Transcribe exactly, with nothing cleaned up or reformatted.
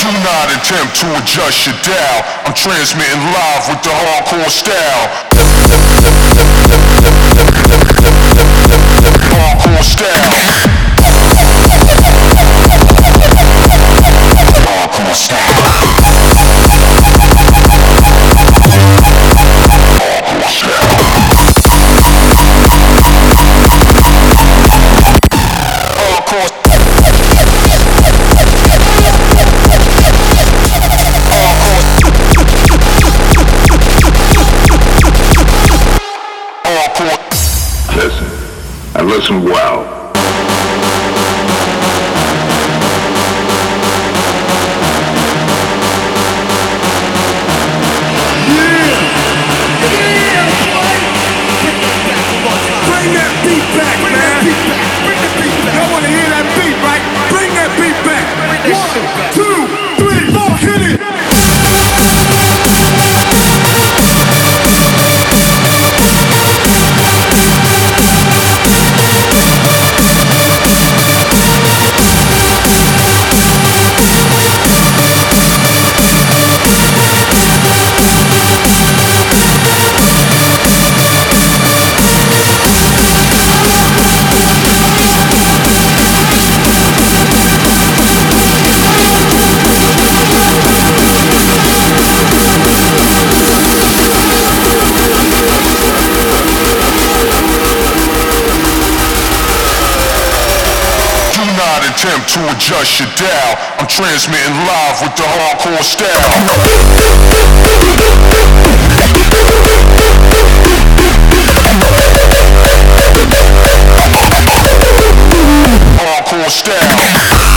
Do not attempt to adjust your dial. I'm transmitting live with the hardcore style. Hardcore style. Hardcore style. Hardcore style. Hardcore. Listen, and listen well. Bring that beat back, man. Bring that beat back. Y'all wanna hear that beat, right? Bring that beat back. One, two, three, four, hit it. Attempt to adjust your dial. I'm transmitting live with the hardcore style. Hardcore style.